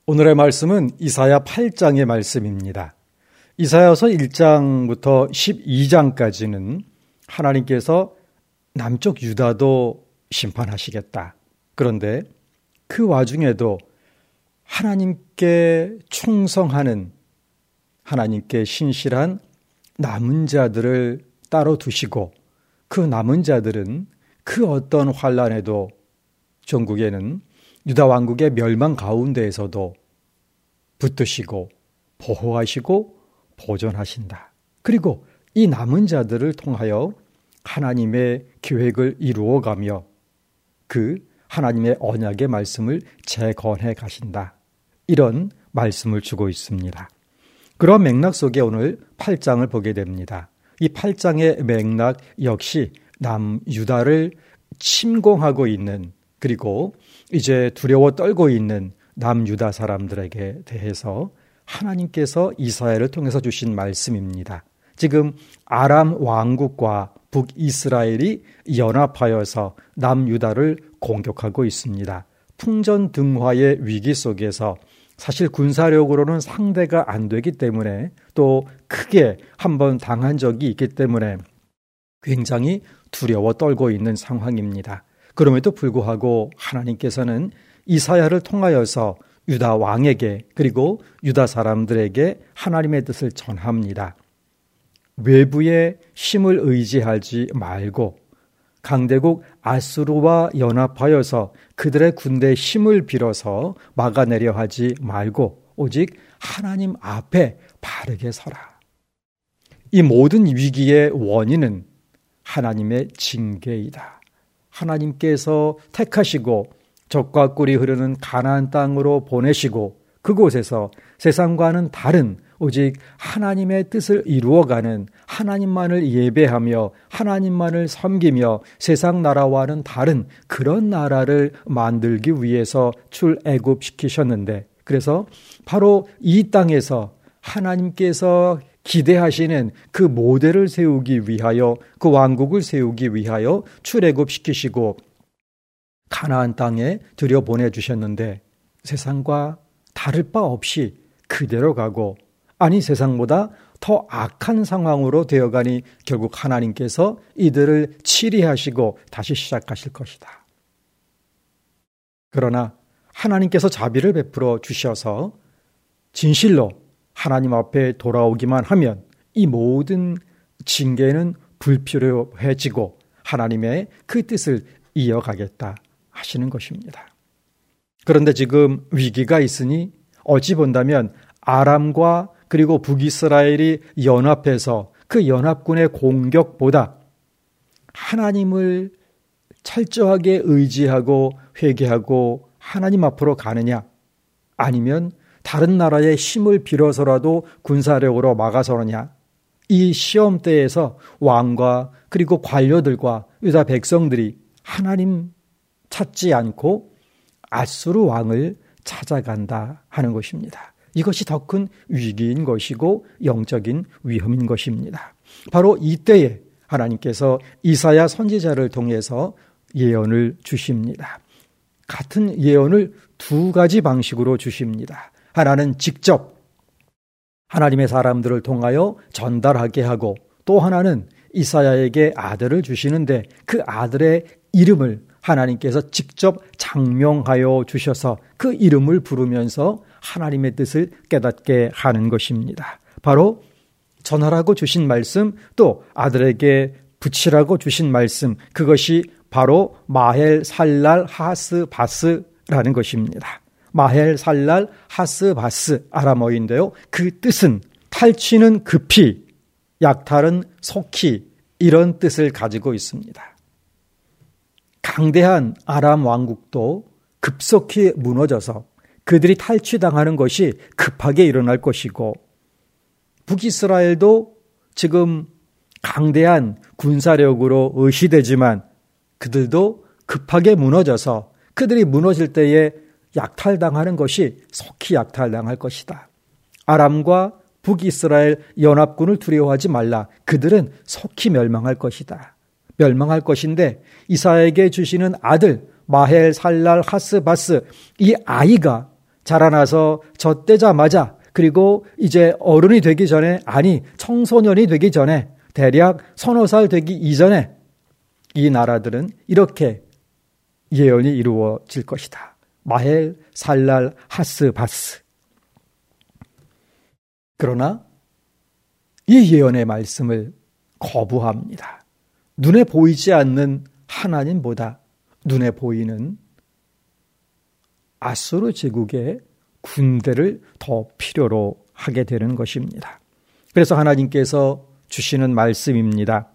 오늘의 말씀은 이사야 8장의 말씀입니다. 이사야서 1장부터 12장까지는 하나님께서 남쪽 유다도 심판하시겠다. 그런데 그 와중에도 하나님께 충성하는, 하나님께 신실한 남은 자들을 따로 두시고, 그 남은 자들은 그 어떤 환난에도, 전국에는 유다 왕국의 멸망 가운데에서도 붙드시고 보호하시고 보존하신다. 그리고 이 남은 자들을 통하여 하나님의 계획을 이루어가며 그 하나님의 언약의 말씀을 재건해 가신다. 이런 말씀을 주고 있습니다. 그런 맥락 속에 오늘 8장을 보게 됩니다. 이 8장의 맥락 역시 남유다를 침공하고 있는, 그리고 이제 두려워 떨고 있는 남유다 사람들에게 대해서 하나님께서 이사야를 통해서 주신 말씀입니다. 지금 아람 왕국과 북이스라엘이 연합하여서 남유다를 공격하고 있습니다. 풍전등화의 위기 속에서 사실 군사력으로는 상대가 안 되기 때문에, 또 크게 한번 당한 적이 있기 때문에 굉장히 두려워 떨고 있는 상황입니다. 그럼에도 불구하고 하나님께서는 이사야를 통하여서 유다 왕에게, 그리고 유다 사람들에게 하나님의 뜻을 전합니다. 외부의 힘을 의지하지 말고 강대국 아수르와 연합하여서 그들의 군대의 힘을 빌어서 막아내려 하지 말고 오직 하나님 앞에 바르게 서라. 이 모든 위기의 원인은 하나님의 징계이다. 하나님께서 택하시고 젖과 꿀이 흐르는 가나안 땅으로 보내시고 그곳에서 세상과는 다른 오직 하나님의 뜻을 이루어가는, 하나님만을 예배하며 하나님만을 섬기며 세상 나라와는 다른 그런 나라를 만들기 위해서 출애굽시키셨는데, 그래서 바로 이 땅에서 하나님께서 기대하시는 그 모델을 세우기 위하여, 그 왕국을 세우기 위하여 출애굽시키시고 가나안 땅에 들여보내주셨는데 세상과 다를 바 없이 그대로 가고, 아니 세상보다 더 악한 상황으로 되어가니 결국 하나님께서 이들을 치리하시고 다시 시작하실 것이다. 그러나 하나님께서 자비를 베풀어 주셔서 진실로 하나님 앞에 돌아오기만 하면 이 모든 징계는 불필요해지고 하나님의 그 뜻을 이어가겠다 하시는 것입니다. 그런데 지금 위기가 있으니 어찌 본다면 아람과 그리고 북이스라엘이 연합해서 그 연합군의 공격보다 하나님을 철저하게 의지하고 회개하고 하나님 앞으로 가느냐, 아니면 다른 나라의 힘을 빌어서라도 군사력으로 막아서느냐, 이 시험대에서 왕과 그리고 관료들과 유다 백성들이 하나님 찾지 않고 아수르 왕을 찾아간다 하는 것입니다. 이것이 더 큰 위기인 것이고 영적인 위험인 것입니다. 바로 이때에 하나님께서 이사야 선지자를 통해서 예언을 주십니다. 같은 예언을 두 가지 방식으로 주십니다. 하나는 직접 하나님의 사람들을 통하여 전달하게 하고, 또 하나는 이사야에게 아들을 주시는데 그 아들의 이름을 하나님께서 직접 장명하여 주셔서 그 이름을 부르면서 하나님의 뜻을 깨닫게 하는 것입니다. 바로 전하라고 주신 말씀, 또 아들에게 붙이라고 주신 말씀, 그것이 바로 마헬 살랄 하스 바스라는 것입니다. 마헬 살랄 하스 바스, 아람어인데요. 그 뜻은 탈취는 급히, 약탈은 속히, 이런 뜻을 가지고 있습니다. 강대한 아람 왕국도 급속히 무너져서 그들이 탈취당하는 것이 급하게 일어날 것이고, 북이스라엘도 지금 강대한 군사력으로 의시되지만 그들도 급하게 무너져서 그들이 무너질 때에 약탈당하는 것이 속히 약탈당할 것이다. 아람과 북이스라엘 연합군을 두려워하지 말라. 그들은 속히 멸망할 것이다. 멸망할 것인데 이사야에게 주시는 아들 마헬 살랄 하스바스, 이 아이가 자라나서 젖대자마자 그리고 이제 어른이 되기 전에 청소년이 되기 전에 대략 서너 살 되기 이전에 이 나라들은 이렇게 예언이 이루어질 것이다. 마헬, 살랄, 하스, 바스. 그러나 이 예언의 말씀을 거부합니다. 눈에 보이지 않는 하나님보다 눈에 보이는 아수르 제국의 군대를 더 필요로 하게 되는 것입니다. 그래서 하나님께서 주시는 말씀입니다.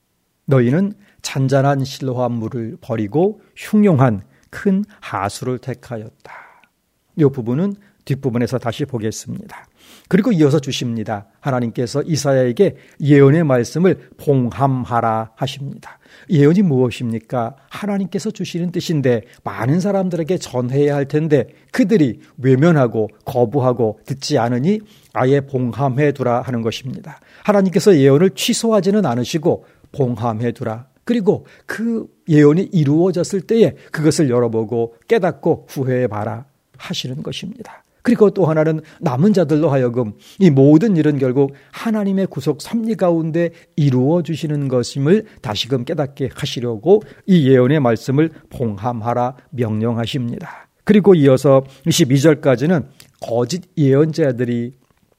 너희는 잔잔한 실로암 물을 버리고 흉용한 큰 하수를 택하였다. 이 부분은 뒷부분에서 다시 보겠습니다. 그리고 이어서 주십니다. 하나님께서 이사야에게 예언의 말씀을 봉함하라 하십니다. 예언이 무엇입니까? 하나님께서 주시는 뜻인데 많은 사람들에게 전해야 할 텐데 그들이 외면하고 거부하고 듣지 않으니 아예 봉함해 두라 하는 것입니다. 하나님께서 예언을 취소하지는 않으시고 봉함해 두라. 그리고 그 예언이 이루어졌을 때에 그것을 열어보고 깨닫고 후회해 봐라 하시는 것입니다. 그리고 또 하나는 남은 자들로 하여금 이 모든 일은 결국 하나님의 구속 섭리 가운데 이루어 주시는 것임을 다시금 깨닫게 하시려고 이 예언의 말씀을 봉함하라 명령하십니다. 그리고 이어서 12절까지는 거짓 예언자들이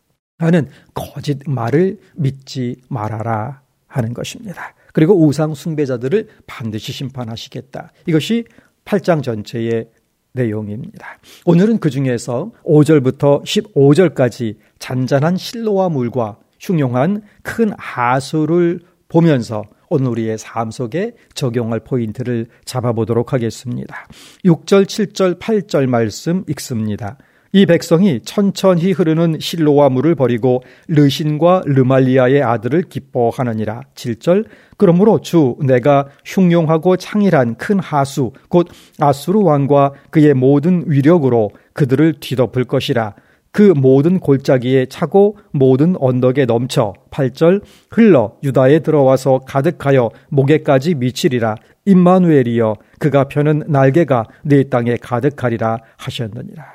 하는 거짓 말을 믿지 말아라 하는 것입니다. 그리고 우상 숭배자들을 반드시 심판하시겠다. 이것이 8장 전체의 내용입니다. 오늘은 그 중에서 5절부터 15절까지 잔잔한 실로와 물과 흉용한 큰 하수를 보면서 오늘 우리의 삶 속에 적용할 포인트를 잡아보도록 하겠습니다. 6절, 7절, 8절 말씀 읽습니다. 이 백성이 천천히 흐르는 실로와 물을 버리고 르신과 르말리아의 아들을 기뻐하느니라. 7절 그러므로 주 내가 흉용하고 창일한 큰 하수 곧 아수르 왕과 그의 모든 위력으로 그들을 뒤덮을 것이라. 그 모든 골짜기에 차고 모든 언덕에 넘쳐 8절 흘러 유다에 들어와서 가득하여 목에까지 미치리라. 임마누엘이여 그가 펴는 날개가 네 땅에 가득하리라 하셨느니라.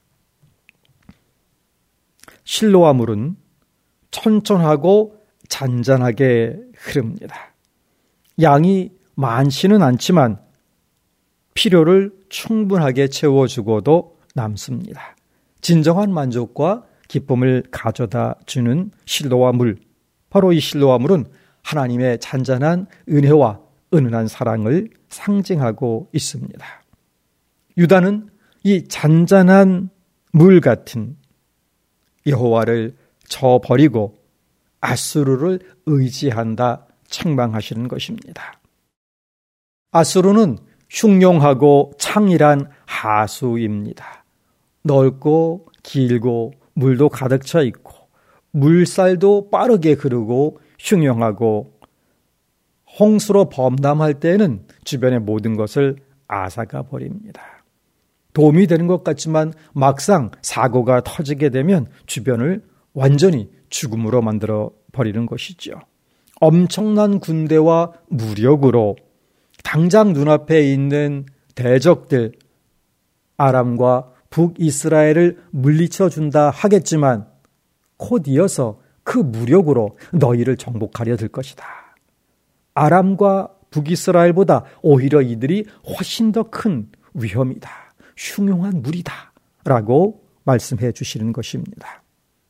실로와 물은 천천하고 잔잔하게 흐릅니다. 양이 많지는 않지만 필요를 충분하게 채워주고도 남습니다. 진정한 만족과 기쁨을 가져다 주는 실로와 물, 바로 이 실로와 물은 하나님의 잔잔한 은혜와 은은한 사랑을 상징하고 있습니다. 유다는 이 잔잔한 물 같은 여호와를 저버리고 아수르를 의지한다 책망하시는 것입니다. 아수르는 흉용하고 창일한 하수입니다. 넓고 길고 물도 가득 차 있고 물살도 빠르게 흐르고 흉용하고 홍수로 범람할 때에는 주변의 모든 것을 앗아가 버립니다. 도움이 되는 것 같지만 막상 사고가 터지게 되면 주변을 완전히 죽음으로 만들어 버리는 것이죠. 엄청난 군대와 무력으로 당장 눈앞에 있는 대적들 아람과 북이스라엘을 물리쳐 준다 하겠지만 곧 이어서 그 무력으로 너희를 정복하려 들 것이다. 아람과 북이스라엘보다 오히려 이들이 훨씬 더 큰 위험이다. 흉용한 물이다 라고 말씀해 주시는 것입니다.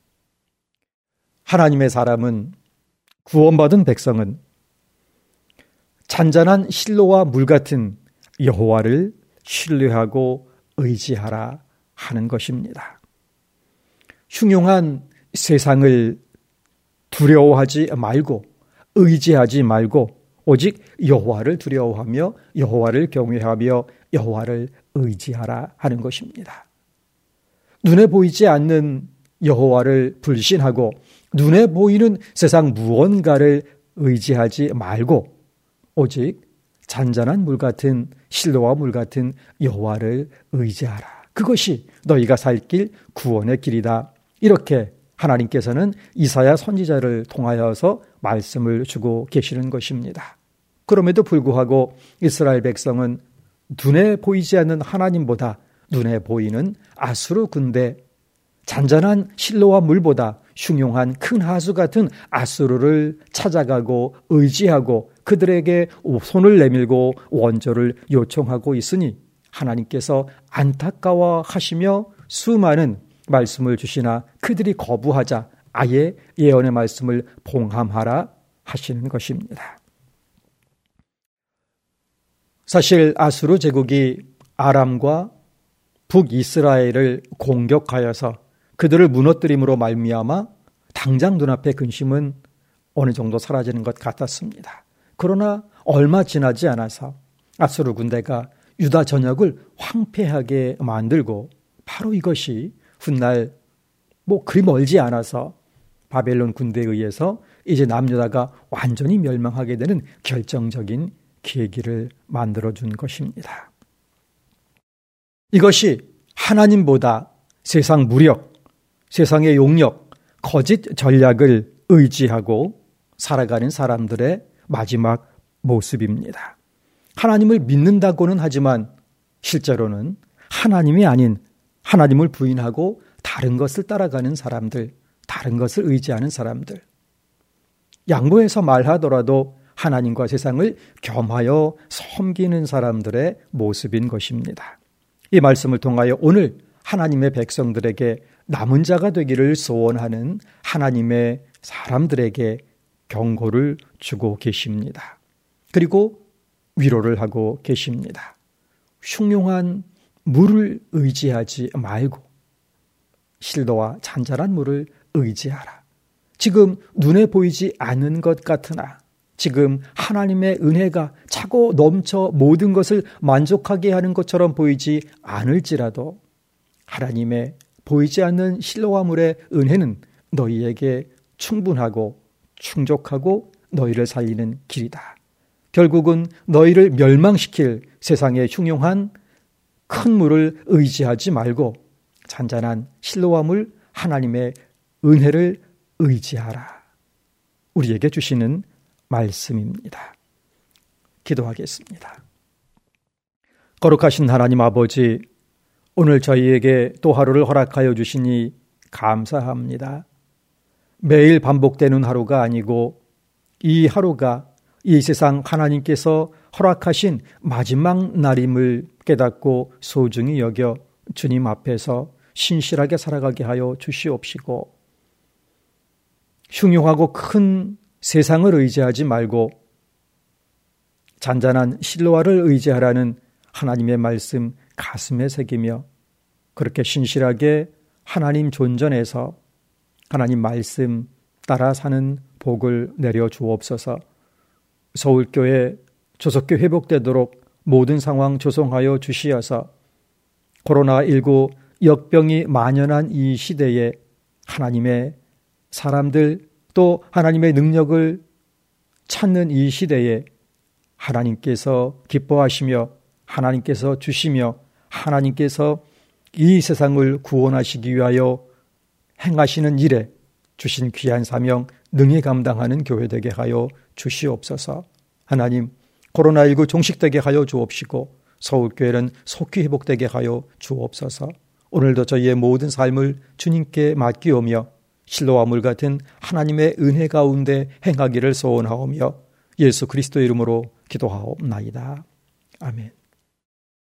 하나님의 사람은 구원받은 백성은 잔잔한 실로와 물 같은 여호와를 신뢰하고 의지하라 하는 것입니다. 흉용한 세상을 두려워하지 말고 의지하지 말고 오직 여호와를 두려워하며 여호와를 경외하며 여호와를 의지하라 하는 것입니다. 눈에 보이지 않는 여호와를 불신하고 눈에 보이는 세상 무언가를 의지하지 말고 오직 잔잔한 물 같은 실로와 물 같은 여호와를 의지하라. 그것이 너희가 살 길 구원의 길이다. 이렇게 하나님께서는 이사야 선지자를 통하여서 말씀을 주고 계시는 것입니다. 그럼에도 불구하고 이스라엘 백성은 눈에 보이지 않는 하나님보다 눈에 보이는 아수르 군대, 잔잔한 실로와 물보다 흉용한 큰 하수 같은 아수르를 찾아가고 의지하고 그들에게 손을 내밀고 원조를 요청하고 있으니 하나님께서 안타까워하시며 수많은 말씀을 주시나 그들이 거부하자 아예 예언의 말씀을 봉함하라 하시는 것입니다. 사실 아수르 제국이 아람과 북이스라엘을 공격하여서 그들을 무너뜨림으로 말미암아 당장 눈앞의 근심은 어느 정도 사라지는 것 같았습니다. 그러나 얼마 지나지 않아서 아수르 군대가 유다 전역을 황폐하게 만들고 바로 이것이 훗날 그리 멀지 않아서 바벨론 군대에 의해서 이제 남유다가 완전히 멸망하게 되는 결정적인 계기를 만들어준 것입니다. 이것이 하나님보다 세상 무력, 세상의 용력, 거짓 전략을 의지하고 살아가는 사람들의 마지막 모습입니다. 하나님을 믿는다고는 하지만 실제로는 하나님이 아닌 하나님을 부인하고 다른 것을 따라가는 사람들, 다른 것을 의지하는 사람들. 양보해서 말하더라도 하나님과 세상을 겸하여 섬기는 사람들의 모습인 것입니다. 이 말씀을 통하여 오늘 하나님의 백성들에게 남은 자가 되기를 소원하는 하나님의 사람들에게 경고를 주고 계십니다. 그리고 위로를 하고 계십니다. 흉용한 물을 의지하지 말고 실로와 잔잔한 물을 의지하라. 지금 눈에 보이지 않는 것 같으나 지금 하나님의 은혜가 차고 넘쳐 모든 것을 만족하게 하는 것처럼 보이지 않을지라도 하나님의 보이지 않는 실로와 물의 은혜는 너희에게 충분하고 충족하고 너희를 살리는 길이다. 결국은 너희를 멸망시킬 세상의 흉용한 큰 물을 의지하지 말고 잔잔한 실로와 물 하나님의 은혜를 의지하라. 우리에게 주시는 말씀입니다. 기도하겠습니다. 거룩하신 하나님 아버지, 오늘 저희에게 또 하루를 허락하여 주시니 감사합니다. 매일 반복되는 하루가 아니고 이 하루가 이 세상 하나님께서 허락하신 마지막 날임을 깨닫고 소중히 여겨 주님 앞에서 신실하게 살아가게 하여 주시옵시고 흉용하고 큰 세상을 의지하지 말고 잔잔한 실로와를 의지하라는 하나님의 말씀 가슴에 새기며 그렇게 신실하게 하나님 존전에서 하나님 말씀 따라 사는 복을 내려 주옵소서. 서울교회 조석교 회복되도록 모든 상황 조성하여 주시어서 코로나19 역병이 만연한 이 시대에 하나님의 사람들 또 하나님의 능력을 찾는 이 시대에 하나님께서 기뻐하시며 하나님께서 주시며 하나님께서 이 세상을 구원하시기 위하여 행하시는 일에 주신 귀한 사명 능히 감당하는 교회 되게 하여 주시옵소서. 하나님, 코로나19 종식되게 하여 주옵시고 서울교회는 속히 회복되게 하여 주옵소서. 오늘도 저희의 모든 삶을 주님께 맡기오며 실로와 물 같은 하나님의 은혜 가운데 행하기를 소원하오며 예수 그리스도 이름으로 기도하옵나이다. 아멘.